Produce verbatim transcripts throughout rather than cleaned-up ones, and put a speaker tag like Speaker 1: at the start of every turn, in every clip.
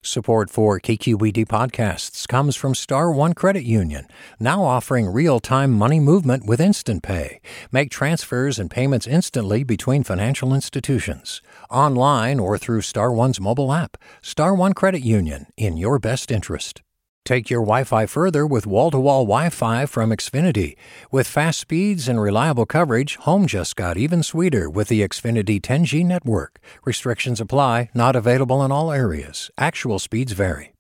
Speaker 1: Support for K Q E D podcasts comes from Star One Credit Union, now offering real-time money movement with Instant Pay. Make transfers and payments instantly between financial institutions, online or through Star One's mobile app. Star One Credit Union, in your best interest. Take your Wi-Fi further with wall-to-wall Wi-Fi from Xfinity. With fast speeds and reliable coverage, home just got even sweeter with the Xfinity ten G network. Restrictions apply, not available in all areas. Actual speeds vary.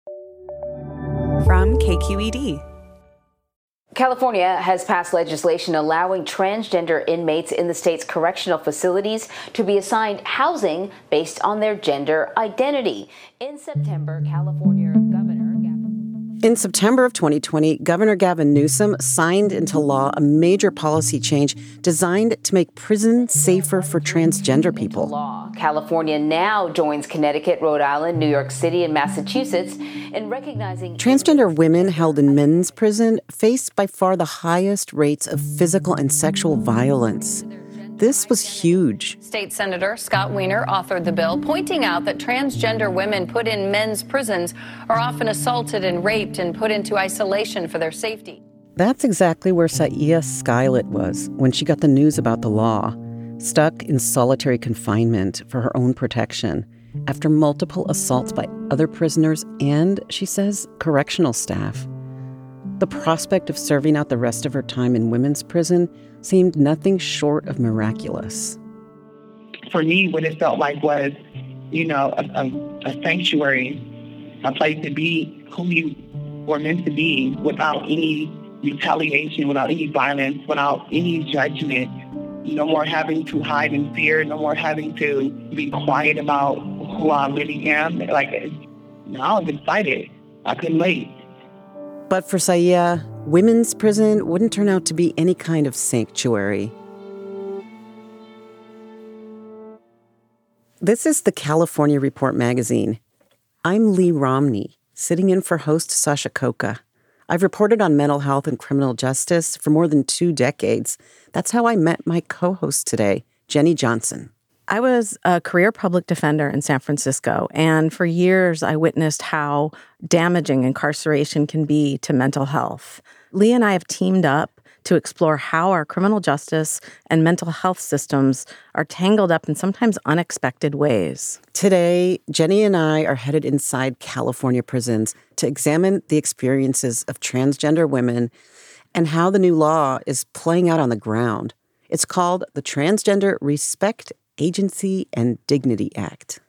Speaker 2: From K Q E D.
Speaker 3: California has passed legislation allowing transgender inmates in the state's correctional facilities to be assigned housing based on their gender identity. In September, California Governor
Speaker 4: In September of twenty twenty, Governor Gavin Newsom signed into law a major policy change designed to make prisons safer for transgender people.
Speaker 3: Law. California now joins Connecticut, Rhode Island, New York City, and Massachusetts in recognizing
Speaker 4: transgender women held in men's prison face by far the highest rates of physical and sexual violence. This was huge.
Speaker 5: State Senator Scott Wiener authored the bill, pointing out that transgender women put in men's prisons are often assaulted and raped and put into isolation for their safety.
Speaker 4: That's exactly where Saia Skylett was when she got the news about the law, stuck in solitary confinement for her own protection after multiple assaults by other prisoners and, she says, correctional staff. The prospect of serving out the rest of her time in women's prison seemed nothing short of miraculous.
Speaker 6: For me, what it felt like was, you know, a, a, a sanctuary, a place to be who you were meant to be without any retaliation, without any violence, without any judgment. No more having to hide in fear, no more having to be quiet about who I really am. Like, now I was excited. I couldn't wait.
Speaker 4: But for Saia, women's prison wouldn't turn out to be any kind of sanctuary. This is the California Report magazine. I'm Lee Romney, sitting in for host Sasha Khokha. I've reported on mental health and criminal justice for more than two decades. That's how I met my co-host today, Jenny Johnson.
Speaker 2: I was a career public defender in San Francisco, and for years I witnessed how damaging incarceration can be to mental health. Lee and I have teamed up to explore how our criminal justice and mental health systems are tangled up in sometimes unexpected ways.
Speaker 4: Today, Jenny and I are headed inside California prisons to examine the experiences of transgender women and how the new law is playing out on the ground. It's called the Transgender Respect, Agency, and Dignity Act.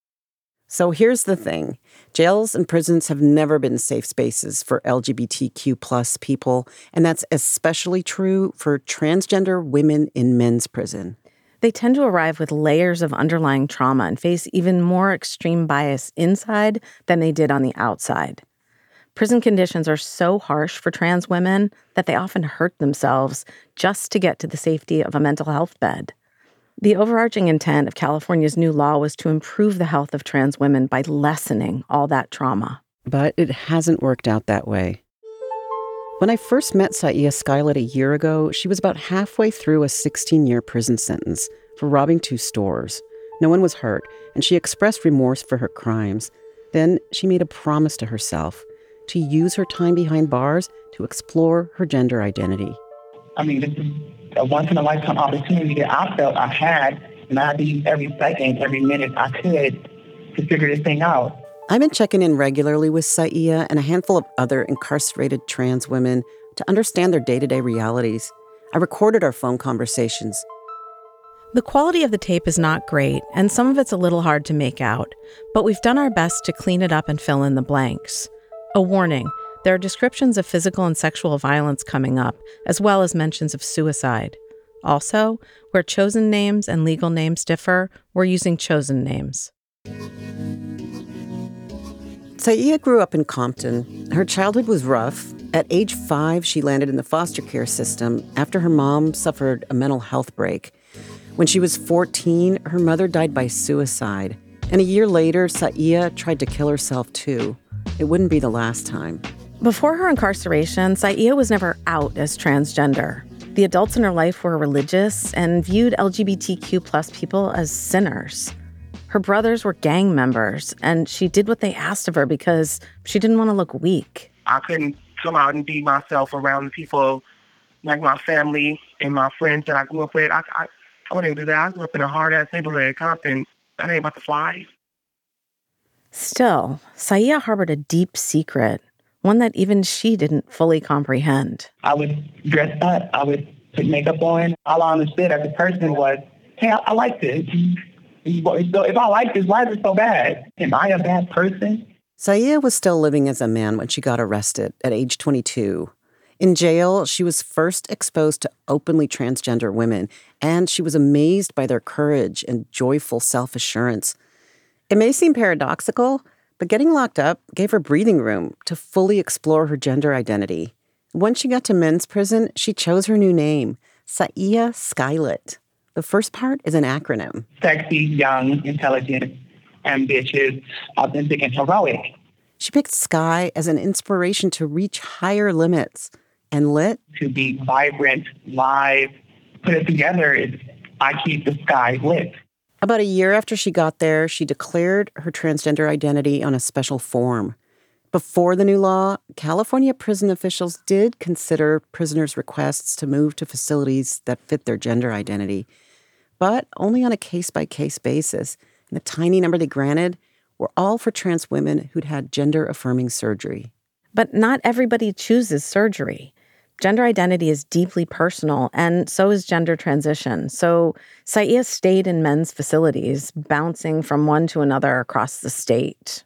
Speaker 4: So here's the thing. Jails and prisons have never been safe spaces for L G B T Q plus people, and that's especially true for transgender women in men's prison.
Speaker 2: They tend to arrive with layers of underlying trauma and face even more extreme bias inside than they did on the outside. Prison conditions are so harsh for trans women that they often hurt themselves just to get to the safety of a mental health bed. The overarching intent of California's new law was to improve the health of trans women by lessening all that trauma.
Speaker 4: But it hasn't worked out that way. When I first met Saia Skylett a year ago, she was about halfway through a sixteen-year prison sentence for robbing two stores. No one was hurt, and she expressed remorse for her crimes. Then she made a promise to herself to use her time behind bars to explore her gender identity.
Speaker 6: I mean, this is a once-in-a-lifetime opportunity that I felt I had, and I had to use every second, every minute I could to figure this thing out.
Speaker 4: I've been checking in regularly with Saia and a handful of other incarcerated trans women to understand their day-to-day realities. I recorded our phone conversations.
Speaker 2: The quality of the tape is not great, and some of it's a little hard to make out, but we've done our best to clean it up and fill in the blanks. A warning. There are descriptions of physical and sexual violence coming up, as well as mentions of suicide. Also, where chosen names and legal names differ, we're using chosen names.
Speaker 4: Saia grew up in Compton. Her childhood was rough. At age five, she landed in the foster care system after her mom suffered a mental health break. When she was fourteen, her mother died by suicide. And a year later, Saia tried to kill herself too. It wouldn't be the last time.
Speaker 2: Before her incarceration, Saia was never out as transgender. The adults in her life were religious and viewed L G B T Q plus people as sinners. Her brothers were gang members, and she did what they asked of her because she didn't want to look weak.
Speaker 6: I couldn't come out and be myself around people like my family and my friends that I grew up with. I, I, I wouldn't do that. I grew up in a hard-ass neighborhood, Compton. That ain't about to fly.
Speaker 2: Still, Saia harbored a deep secret, one that even she didn't fully comprehend.
Speaker 6: I would dress up. I would put makeup on. All I understood as a person was, hey, I, I like this. If I like this, why is it so bad? Am I a bad person?
Speaker 4: Saia was still living as a man when she got arrested at age twenty-two. In jail, she was first exposed to openly transgender women, and she was amazed by their courage and joyful self-assurance. It may seem paradoxical, but getting locked up gave her breathing room to fully explore her gender identity. Once she got to men's prison, she chose her new name, Saia Skylet. The first part is an acronym.
Speaker 6: Sexy, young, intelligent, ambitious, authentic, and heroic.
Speaker 4: She picked Sky as an inspiration to reach higher limits. And Lit?
Speaker 6: To be vibrant, live, put it together, is I keep the sky lit.
Speaker 4: About a year after she got there, she declared her transgender identity on a special form. Before the new law, California prison officials did consider prisoners' requests to move to facilities that fit their gender identity, but only on a case-by-case basis. And the tiny number they granted were all for trans women who'd had gender-affirming surgery.
Speaker 2: But not everybody chooses surgery. Gender identity is deeply personal, and so is gender transition. So Saia stayed in men's facilities, bouncing from one to another across the state.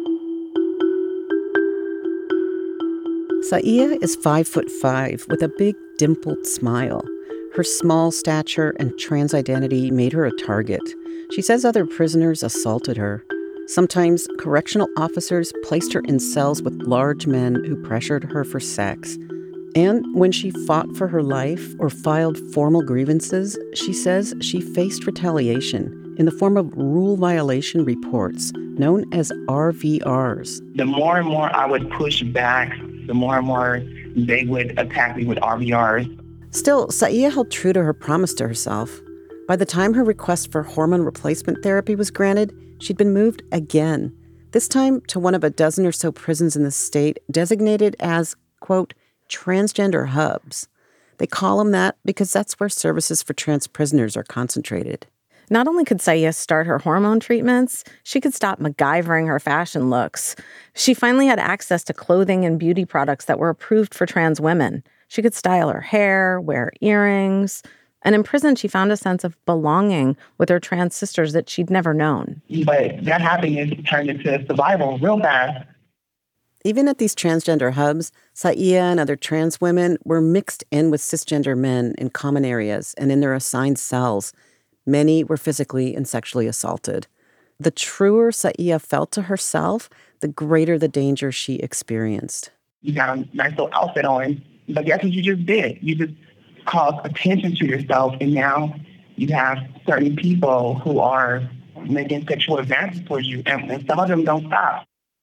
Speaker 4: Saia is five foot five with a big dimpled smile. Her small stature and trans identity made her a target. She says other prisoners assaulted her. Sometimes correctional officers placed her in cells with large men who pressured her for sex. And when she fought for her life or filed formal grievances, she says she faced retaliation in the form of rule violation reports, known as R V Rs.
Speaker 6: The more and more I would push back, the more and more they would attack me with R V Rs.
Speaker 4: Still, Saia held true to her promise to herself. By the time her request for hormone replacement therapy was granted, she'd been moved again, this time to one of a dozen or so prisons in the state designated as, quote, transgender hubs. They call them that because that's where services for trans prisoners are concentrated.
Speaker 2: Not only could Saia start her hormone treatments, she could stop MacGyvering her fashion looks. She finally had access to clothing and beauty products that were approved for trans women. She could style her hair, wear earrings. And in prison, she found a sense of belonging with her trans sisters that she'd never known.
Speaker 6: But that happiness turned into survival real fast.
Speaker 4: Even at these transgender hubs, Saia and other trans women were mixed in with cisgender men in common areas and in their assigned cells. Many were physically and sexually assaulted. The truer Saia felt to herself, the greater the danger she experienced.
Speaker 6: You got a nice little outfit on, but that's what you just did. You just caused attention to yourself, and now you have certain people who are making sexual advances for you, and, and some of them don't stop.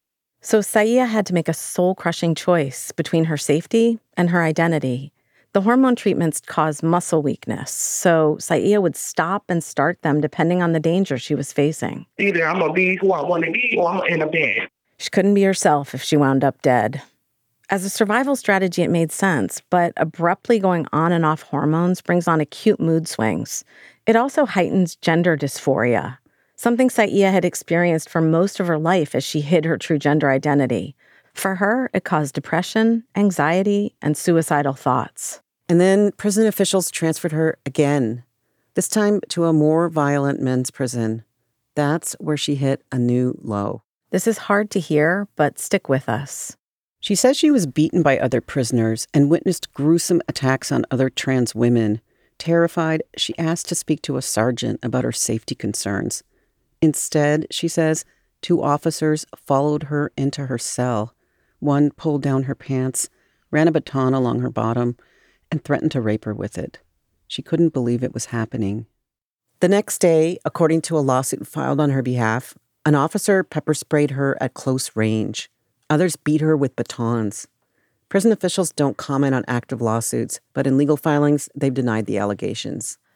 Speaker 2: So Saia had to make a soul-crushing choice between her safety and her identity. The hormone treatments caused muscle weakness, so Saia would stop and start them depending on the danger she was facing.
Speaker 6: Either I'm going to be who I want to be, or I'm going to end up dead.
Speaker 2: She couldn't be herself if she wound up dead. As a survival strategy, it made sense, but abruptly going on and off hormones brings on acute mood swings. It also heightens gender dysphoria, something Saia had experienced for most of her life as she hid her true gender identity. For her, it caused depression, anxiety, and suicidal thoughts.
Speaker 4: And then prison officials transferred her again, this time to a more violent men's prison. That's where she hit a new low.
Speaker 2: This is hard to hear, but stick with us.
Speaker 4: She says she was beaten by other prisoners and witnessed gruesome attacks on other trans women. Terrified, she asked to speak to a sergeant about her safety concerns. Instead, she says, two officers followed her into her cell. One pulled down her pants, ran a baton along her bottom, and threatened to rape her with it. She couldn't believe it was happening. The next day, according to a lawsuit filed on her behalf, an officer pepper sprayed her at close range. Others beat her with batons. Prison officials don't comment on active lawsuits, but in legal filings, they've denied the allegations.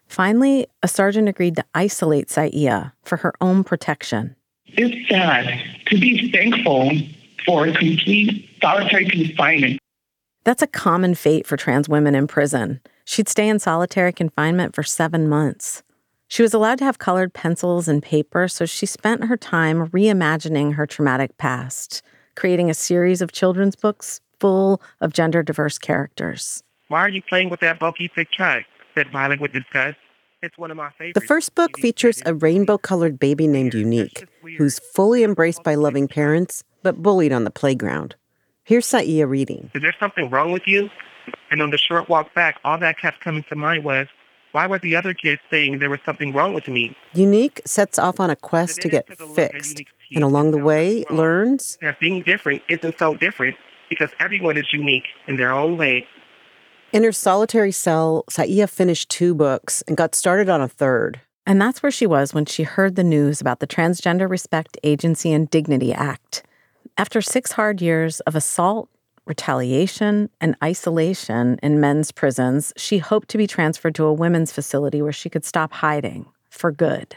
Speaker 2: Finally, a sergeant agreed to isolate Saia for her own protection.
Speaker 6: It's sad to be thankful for complete solitary confinement.
Speaker 2: That's a common fate for trans women in prison. She'd stay in solitary confinement for seven months. She was allowed to have colored pencils and paper, so she spent her time reimagining her traumatic past, creating a series of children's books full of gender-diverse characters.
Speaker 7: Why are you playing with that bulky thick truck? Said Violet with disgust. It's one of my favorites.
Speaker 4: The first book features a rainbow-colored baby named Unique, who's fully embraced by loving parents, but bullied on the playground. Here's Saia reading.
Speaker 7: Is there something wrong with you? And on the short walk back, all that kept coming to mind was, why were the other kids saying there was something wrong with me?
Speaker 4: Unique sets off on a quest to get fixed, and along the way learns
Speaker 7: that being different isn't so different because everyone is unique in their own way.
Speaker 4: In her solitary cell, Saia finished two books and got started on a third.
Speaker 2: And that's where she was when she heard the news about the Transgender Respect Agency and Dignity Act. After six hard years of assault, retaliation, and isolation in men's prisons, she hoped to be transferred to a women's facility where she could stop hiding for good.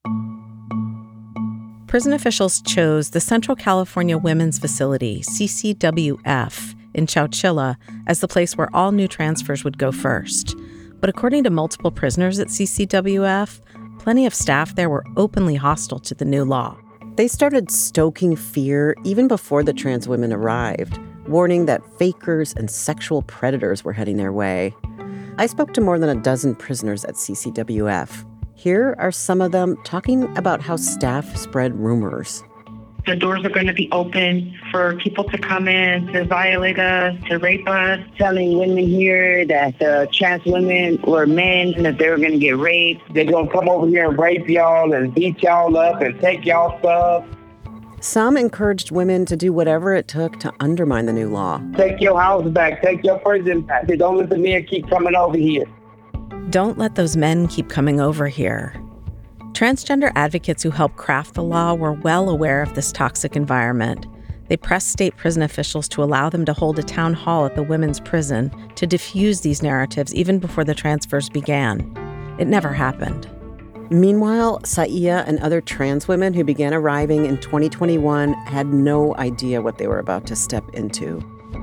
Speaker 2: Prison officials chose the Central California Women's Facility, C C W F, in Chowchilla as the place where all new transfers would go first. But according to multiple prisoners at C C W F, plenty of staff there were openly hostile to the new law.
Speaker 4: They started stoking fear even before the trans women arrived, warning that fakers and sexual predators were heading their way. I spoke to more than a dozen prisoners at C C W F. Here are some of them talking about how staff spread rumors.
Speaker 6: The doors are going to be open for people to come in, to violate us, to rape us.
Speaker 8: Telling women here that the trans women were men and that they were going to get raped.
Speaker 9: They're going to come over here and rape y'all and beat y'all up and take y'all stuff.
Speaker 4: Some encouraged women to do whatever it took to undermine the new law.
Speaker 9: Take your house back. Take your prison back. Don't let the men keep coming over here.
Speaker 2: Don't let those men keep coming over here. Transgender advocates who helped craft the law were well aware of this toxic environment. They pressed state prison officials to allow them to hold a town hall at the women's prison to diffuse these narratives even before the transfers began. It never happened.
Speaker 4: Meanwhile, Saia and other trans women who began arriving in twenty twenty-one had no idea what they were about to step into.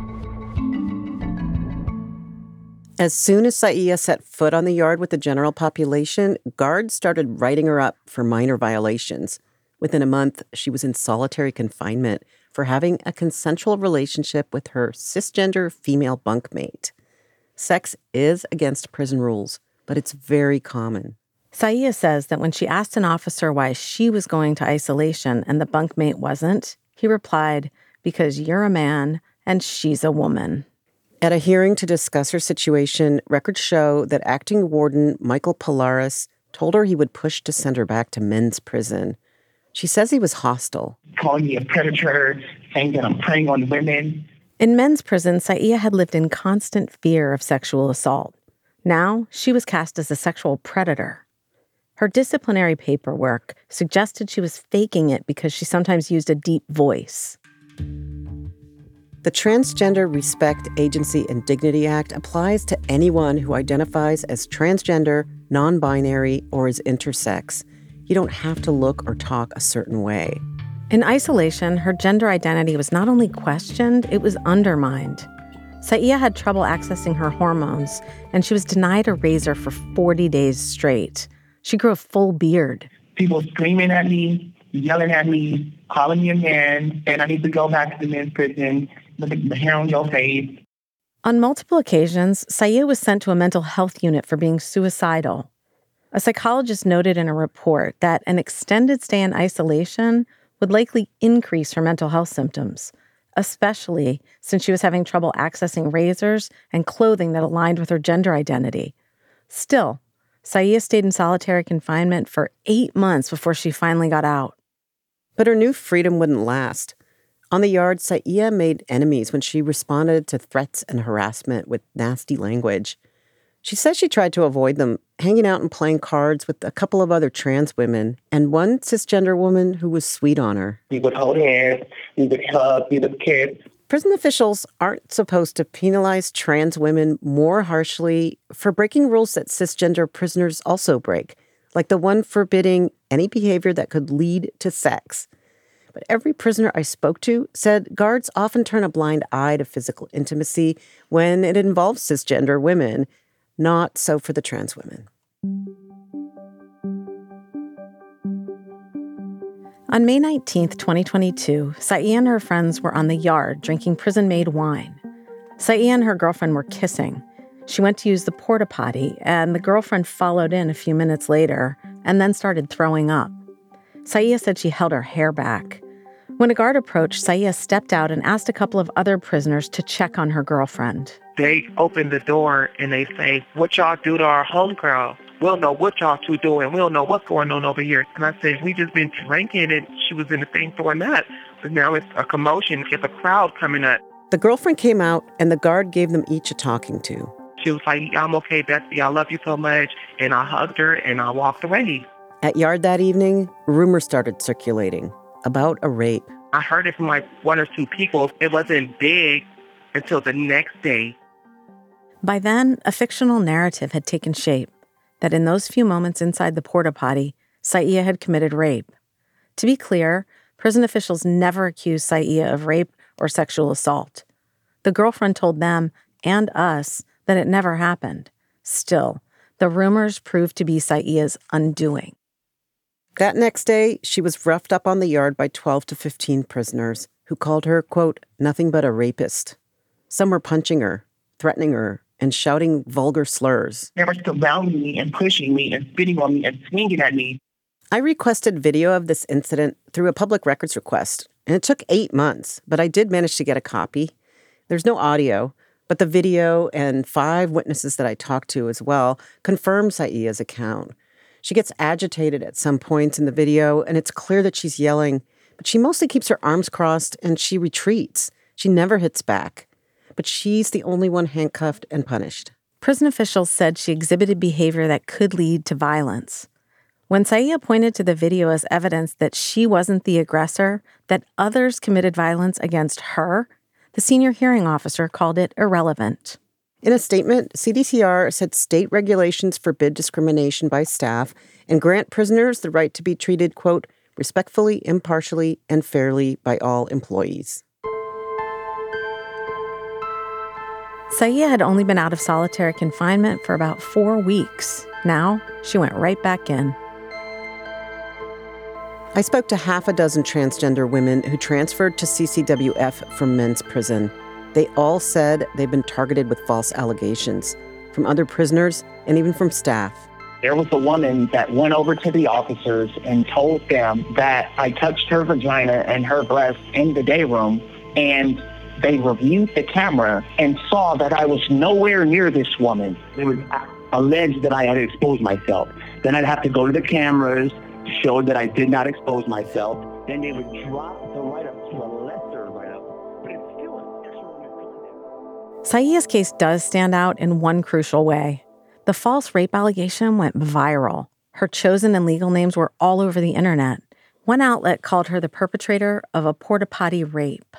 Speaker 4: As soon as Saia set foot on the yard with the general population, guards started writing her up for minor violations. Within a month, she was in solitary confinement for having a consensual relationship with her cisgender female bunkmate. Sex is against prison rules, but it's very common.
Speaker 2: Saia says that when she asked an officer why she was going to isolation and the bunkmate wasn't, he replied, "Because you're a man and she's a woman."
Speaker 4: At a hearing to discuss her situation, records show that acting warden Michael Polaris told her he would push to send her back to men's prison. She says he was hostile.
Speaker 6: Calling me a predator, saying that I'm preying on women.
Speaker 2: In men's prison, Saia had lived in constant fear of sexual assault. Now, she was cast as a sexual predator. Her disciplinary paperwork suggested she was faking it because she sometimes used a deep voice.
Speaker 4: The Transgender Respect Agency and Dignity Act applies to anyone who identifies as transgender, non-binary, or is intersex. You don't have to look or talk a certain way.
Speaker 2: In isolation, her gender identity was not only questioned, it was undermined. Saia had trouble accessing her hormones, and she was denied a razor for forty days straight. She grew a full beard.
Speaker 6: People screaming at me, yelling at me, calling me a man, and I need to go back to the men's prison. Look at the hair on your face.
Speaker 2: On multiple occasions, Saia was sent to a mental health unit for being suicidal. A psychologist noted in a report that an extended stay in isolation would likely increase her mental health symptoms, especially since she was having trouble accessing razors and clothing that aligned with her gender identity. Still, Saia stayed in solitary confinement for eight months before she finally got out.
Speaker 4: But her new freedom wouldn't last. On the yard, Saia made enemies when she responded to threats and harassment with nasty language. She says she tried to avoid them, hanging out and playing cards with a couple of other trans women and one cisgender woman who was sweet on her.
Speaker 9: We would hold hands, we would hug, we would kiss.
Speaker 4: Prison officials aren't supposed to penalize trans women more harshly for breaking rules that cisgender prisoners also break, like the one forbidding any behavior that could lead to sex. But every prisoner I spoke to said guards often turn a blind eye to physical intimacy when it involves cisgender women, not so for the trans women.
Speaker 2: On May nineteenth, twenty twenty-two, Saia and her friends were on the yard drinking prison-made wine. Saia and her girlfriend were kissing. She went to use the porta potty, and the girlfriend followed in a few minutes later and then started throwing up. Saia said she held her hair back. When a guard approached, Saia stepped out and asked a couple of other prisoners to check on her girlfriend.
Speaker 7: They open the door and they say, "What y'all do to our homegirl? We'll know what y'all two doing. We'll know what's going on over here." And I said, "We just been drinking," and she was in the thing throwing up. But now it's a commotion. It's a crowd coming up.
Speaker 4: The girlfriend came out, and the guard gave them each a talking to.
Speaker 7: She was like, "I'm okay, Betsy. I love you so much." And I hugged her, and I walked away.
Speaker 4: At Yard that evening, rumors started circulating about a rape.
Speaker 7: I heard it from like one or two people. It wasn't big until the next day.
Speaker 2: By then, a fictional narrative had taken shape that in those few moments inside the porta potty, Saia had committed rape. To be clear, prison officials never accused Saia of rape or sexual assault. The girlfriend told them and us that it never happened. Still, the rumors proved to be Saia's undoing.
Speaker 4: That next day, she was roughed up on the yard by twelve to fifteen prisoners who called her, quote, nothing but a rapist. Some were punching her, threatening her, and shouting vulgar slurs.
Speaker 6: They were surrounding me and pushing me and spitting on me and swinging at me.
Speaker 4: I requested video of this incident through a public records request, and it took eight months, but I did manage to get a copy. There's no audio, but the video and five witnesses that I talked to as well confirm Saia's account. She gets agitated at some points in the video, and it's clear that she's yelling, but she mostly keeps her arms crossed and she retreats. She never hits back. But she's the only one handcuffed and punished.
Speaker 2: Prison officials said she exhibited behavior that could lead to violence. When Saia pointed to the video as evidence that she wasn't the aggressor, that others committed violence against her, the senior hearing officer called it irrelevant.
Speaker 4: In a statement, C D C R said state regulations forbid discrimination by staff and grant prisoners the right to be treated, quote, respectfully, impartially, and fairly by all employees.
Speaker 2: Saia had only been out of solitary confinement for about four weeks. Now, she went right back in.
Speaker 4: I spoke to half a dozen transgender women who transferred to C C W F from men's prison. They all said they've been targeted with false allegations from other prisoners and even from staff.
Speaker 9: There was a woman that went over to the officers and told them that I touched her vagina and her breast in the day room, and they reviewed the camera and saw that I was nowhere near this woman. It was alleged that I had exposed myself. Then I'd have to go to the cameras, show that I did not expose myself. Then they would drop the write-up to a lesser write-up. But it's still an actual misconduct.
Speaker 2: Saia's case does stand out in one crucial way. The false rape allegation went viral. Her chosen and legal names were all over the internet. One outlet called her the perpetrator of a porta potty rape.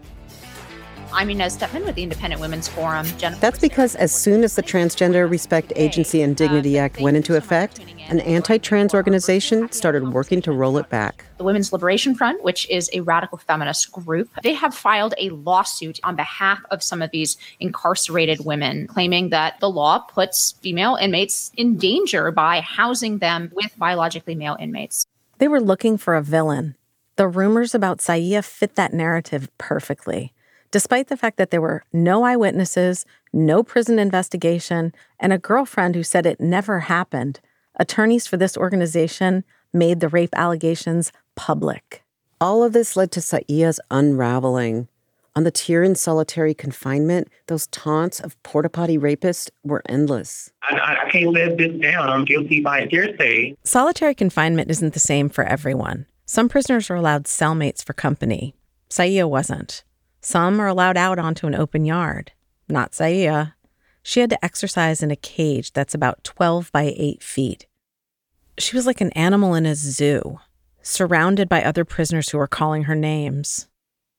Speaker 10: I'm Inez Stepman with the Independent Women's Forum. Jennifer
Speaker 4: That's because as soon as the Transgender Respect Agency and Dignity Act went into effect, an anti-trans organization started working to roll it back.
Speaker 10: The Women's Liberation Front, which is a radical feminist group, they have filed a lawsuit on behalf of some of these incarcerated women, claiming that the law puts female inmates in danger by housing them with biologically male inmates.
Speaker 2: They were looking for a villain. The rumors about Saia fit that narrative perfectly. Despite the fact that there were no eyewitnesses, no prison investigation, and a girlfriend who said it never happened, attorneys for this organization made the rape allegations public.
Speaker 4: All of this led to Saia's unraveling. On the tier in solitary confinement, those taunts of porta potty rapists were endless.
Speaker 6: I, I can't live this down. I'm guilty by hearsay.
Speaker 2: Solitary confinement isn't the same for everyone. Some prisoners are allowed cellmates for company. Saia wasn't. Some are allowed out onto an open yard. Not Saia. She had to exercise in a cage that's about twelve by eight feet. She was like an animal in a zoo, surrounded by other prisoners who were calling her names.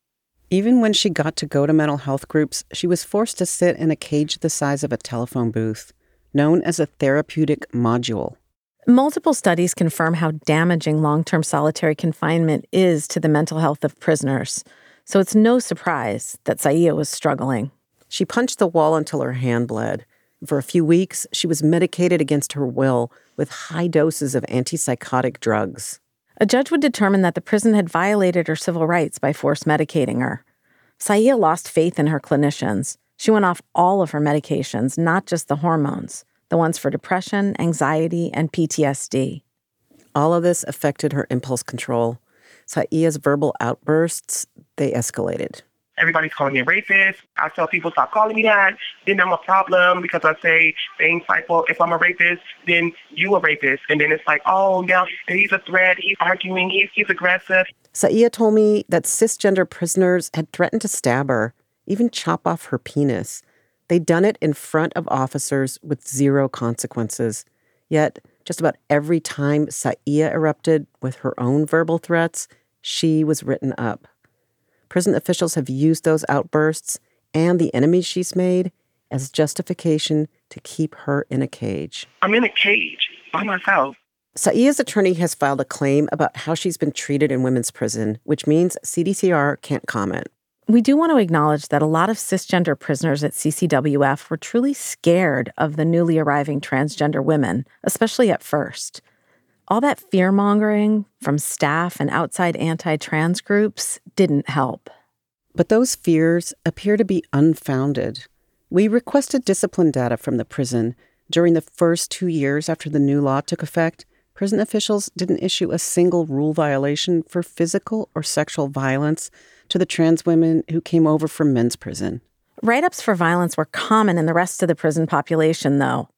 Speaker 4: Even when she got to go to mental health groups, she was forced to sit in a cage the size of a telephone booth, known as a therapeutic module.
Speaker 2: Multiple studies confirm how damaging long-term solitary confinement is to the mental health of prisoners, so it's no surprise that Saia was struggling.
Speaker 4: She punched the wall until her hand bled. For a few weeks, she was medicated against her will with high doses of antipsychotic drugs.
Speaker 2: A judge would determine that the prison had violated her civil rights by force medicating her. Saia lost faith in her clinicians. She went off all of her medications, not just the hormones, the ones for depression, anxiety, and P T S D.
Speaker 4: All of this affected her impulse control. Saia's verbal outbursts, they escalated.
Speaker 7: Everybody's calling me a rapist. I tell people, stop calling me that. Then I'm a problem because I say things like, well, if I'm a rapist, then you a rapist. And then it's like, oh, now he's a threat. He's arguing. He's, he's aggressive.
Speaker 4: Saia told me that cisgender prisoners had threatened to stab her, even chop off her penis. They'd done it in front of officers with zero consequences. Yet, just about every time Saia erupted with her own verbal threats, she was written up. Prison officials have used those outbursts and the enemies she's made as justification to keep her in a cage.
Speaker 7: I'm in a cage by myself.
Speaker 4: Saia's attorney has filed a claim about how she's been treated in women's prison, which means C D C R can't comment.
Speaker 2: We do want to acknowledge that a lot of cisgender prisoners at C C W F were truly scared of the newly arriving transgender women, especially at first. All that fear-mongering from staff and outside anti-trans groups didn't help.
Speaker 4: But those fears appear to be unfounded. We requested discipline data from the prison. During the first two years after the new law took effect, prison officials didn't issue a single rule violation for physical or sexual violence to the trans women who came over from men's prison.
Speaker 2: Write-ups for violence were common in the rest of the prison population, though.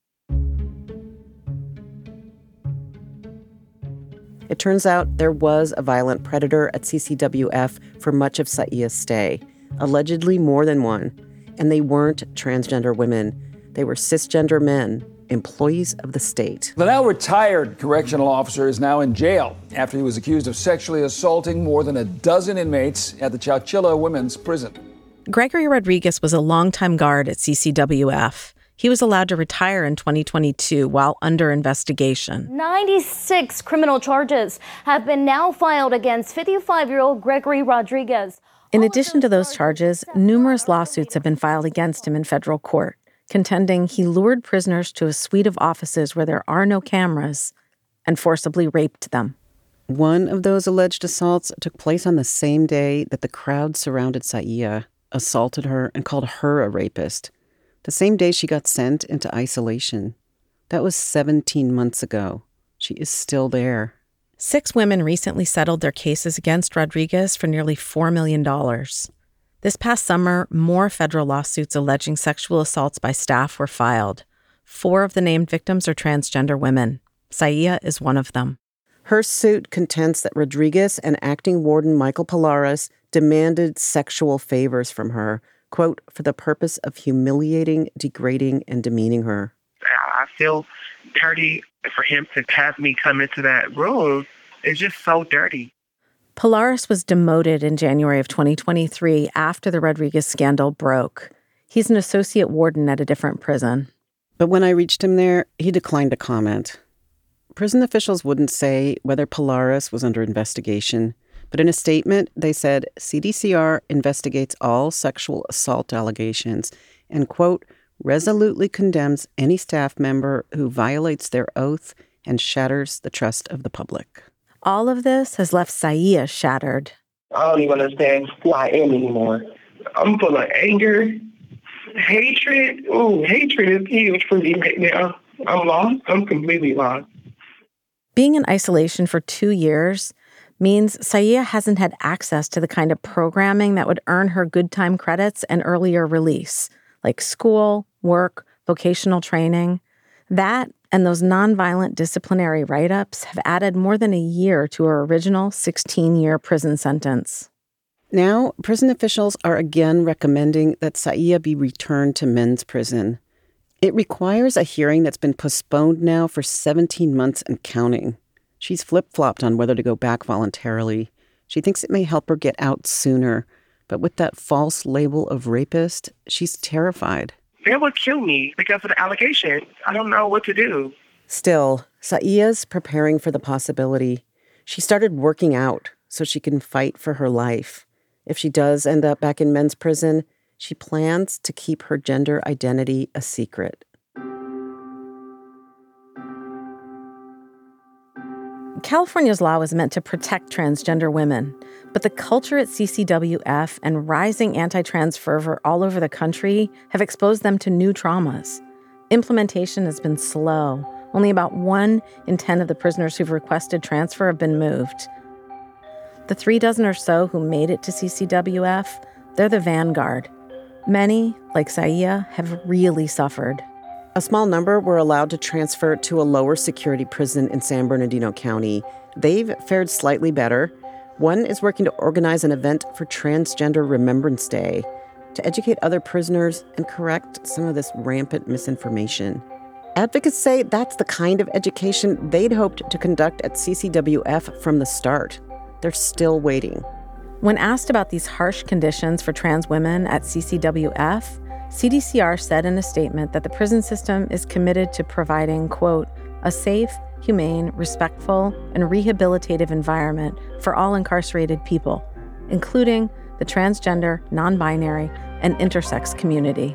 Speaker 4: It turns out there was a violent predator at C C W F for much of Saia's stay, allegedly more than one, and they weren't transgender women. They were cisgender men, employees of the state.
Speaker 11: The now retired correctional officer is now in jail after he was accused of sexually assaulting more than a dozen inmates at the Chowchilla Women's Prison.
Speaker 2: Gregory Rodriguez was a longtime guard at C C W F. He was allowed to retire in twenty twenty-two while under investigation.
Speaker 12: ninety-six criminal charges have been now filed against fifty-five-year-old Gregory Rodriguez.
Speaker 2: In addition to those charges, numerous lawsuits have been filed against him in federal court, contending he lured prisoners to a suite of offices where there are no cameras and forcibly raped them.
Speaker 4: One of those alleged assaults took place on the same day that the crowd surrounded Saia, assaulted her, and called her a rapist. The same day she got sent into isolation. That was seventeen months ago. She is still there.
Speaker 2: Six women recently settled their cases against Rodriguez for nearly four million dollars. This past summer, more federal lawsuits alleging sexual assaults by staff were filed. Four of the named victims are transgender women. Saia is one of them.
Speaker 4: Her suit contends that Rodriguez and acting warden Michael Pilares demanded sexual favors from her, quote, for the purpose of humiliating, degrading, and demeaning her.
Speaker 7: I feel dirty for him to have me come into that room. It's just so dirty.
Speaker 2: Pilares was demoted in January of twenty twenty-three after the Rodriguez scandal broke. He's an associate warden at a different prison.
Speaker 4: But when I reached him there, he declined to comment. Prison officials wouldn't say whether Pilares was under investigation, but in a statement, they said C D C R investigates all sexual assault allegations and, quote, resolutely condemns any staff member who violates their oath and shatters the trust of the public.
Speaker 2: All of this has left Saia shattered.
Speaker 9: I don't even understand who I am anymore. I'm full of anger, hatred. Ooh, hatred is huge for me right now. I'm lost. I'm completely lost.
Speaker 2: Being in isolation for two years means Saia hasn't had access to the kind of programming that would earn her good time credits and earlier release, like school, work, vocational training. That and those nonviolent disciplinary write-ups have added more than a year to her original sixteen-year prison sentence.
Speaker 4: Now, prison officials are again recommending that Saia be returned to men's prison. It requires a hearing that's been postponed now for seventeen months and counting. She's flip-flopped on whether to go back voluntarily. She thinks it may help her get out sooner, But with that false label of rapist, she's terrified.
Speaker 7: They will kill me because of the allegation. I don't know what to do.
Speaker 4: Still, Saiya's preparing for the possibility. She started working out so she can fight for her life. If she does end up back in men's prison, she plans to keep her gender identity a secret.
Speaker 2: California's law was meant to protect transgender women, but the culture at C C W F and rising anti-trans fervor all over the country have exposed them to new traumas. Implementation has been slow. Only about one in ten of the prisoners who've requested transfer have been moved. The three dozen or so who made it to C C W F, they're the vanguard. Many, like Saiya, have really suffered.
Speaker 4: A small number were allowed to transfer to a lower security prison in San Bernardino County. They've fared slightly better. One is working to organize an event for Transgender Remembrance Day to educate other prisoners and correct some of this rampant misinformation. Advocates say that's the kind of education they'd hoped to conduct at C C W F from the start. They're still waiting.
Speaker 2: When asked about these harsh conditions for trans women at C C W F, C D C R said in a statement that the prison system is committed to providing, quote, a safe, humane, respectful, and rehabilitative environment for all incarcerated people, including the transgender, non-binary, and intersex community.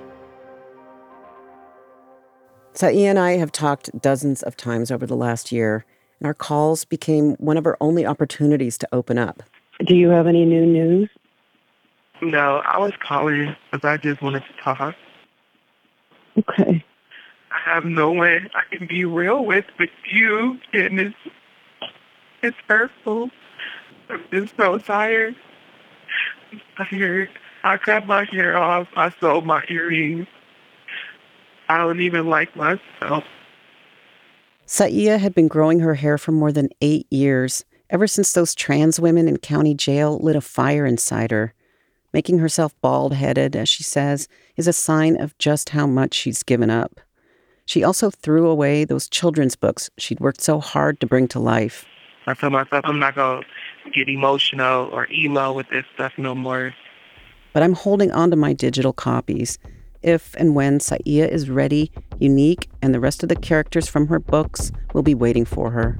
Speaker 4: Saiya and I have talked dozens of times over the last year, and our calls became one of our only opportunities to open up.
Speaker 8: Do you have any new news?
Speaker 7: No, I was calling because I just wanted to talk.
Speaker 8: Okay.
Speaker 7: I have no one I can be real with but you, and it's, it's hurtful. I'm just so tired. I'm tired. I cut my hair off. I sold my earrings. I don't even like myself.
Speaker 4: Saiya had been growing her hair for more than eight years, ever since those trans women in county jail lit a fire inside her. Making herself bald-headed, as she says, is a sign of just how much she's given up. She also threw away those children's books she'd worked so hard to bring to life.
Speaker 7: I tell myself I'm not going to get emotional or emo with this stuff no more.
Speaker 4: But I'm holding on to my digital copies. If and when Saiya is ready, Unique and the rest of the characters from her books will be waiting for her.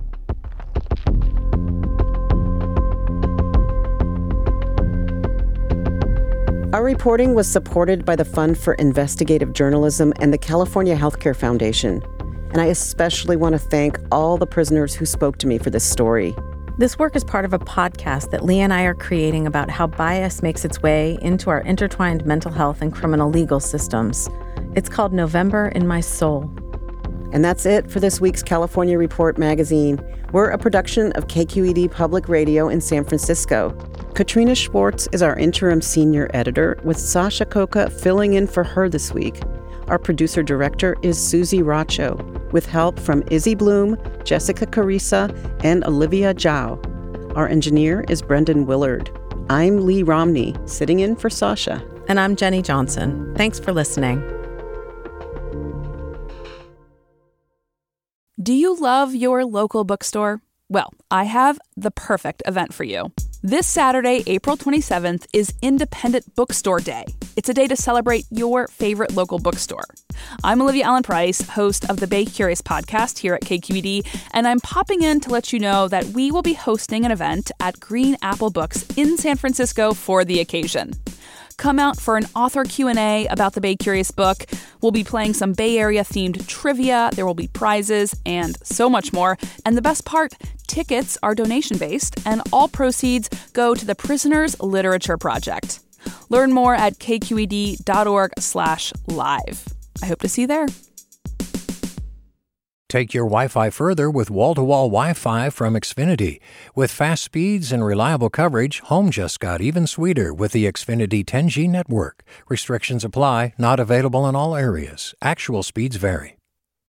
Speaker 4: Our reporting was supported by the Fund for Investigative Journalism and the California Healthcare Foundation. And I especially want to thank all the prisoners who spoke to me for this story.
Speaker 2: This work is part of a podcast that Lee and I are creating about how bias makes its way into our intertwined mental health and criminal legal systems. It's called November in My Soul.
Speaker 4: And that's it for this week's California Report magazine. We're a production of K Q E D Public Radio in San Francisco. Katrina Schwartz is our interim senior editor, with Sasha Coca filling in for her this week. Our producer-director is Susie Racho, with help from Izzy Bloom, Jessica Carissa, and Olivia Zhao. Our engineer is Brendan Willard. I'm Lee Romney, sitting in for Sasha.
Speaker 2: And I'm Jenny Johnson. Thanks for listening.
Speaker 13: Do you love your local bookstore? Well, I have the perfect event for you. This Saturday, April twenty-seventh, is Independent Bookstore Day. It's a day to celebrate your favorite local bookstore. I'm Olivia Allen Price, host of the Bay Curious podcast here at K Q E D, and I'm popping in to let you know that we will be hosting an event at Green Apple Books in San Francisco for the occasion. Come out for an author Q and A about the Bay Curious book. We'll be playing some Bay Area-themed trivia, there will be prizes, and so much more. And the best part, tickets are donation-based, and all proceeds go to the Prisoners Literature Project. Learn more at kqed.org slash live. I hope to see you there.
Speaker 1: Take your Wi-Fi further with wall-to-wall Wi-Fi from Xfinity. With fast speeds and reliable coverage, home just got even sweeter with the Xfinity ten G network. Restrictions apply, not available in all areas. Actual speeds vary.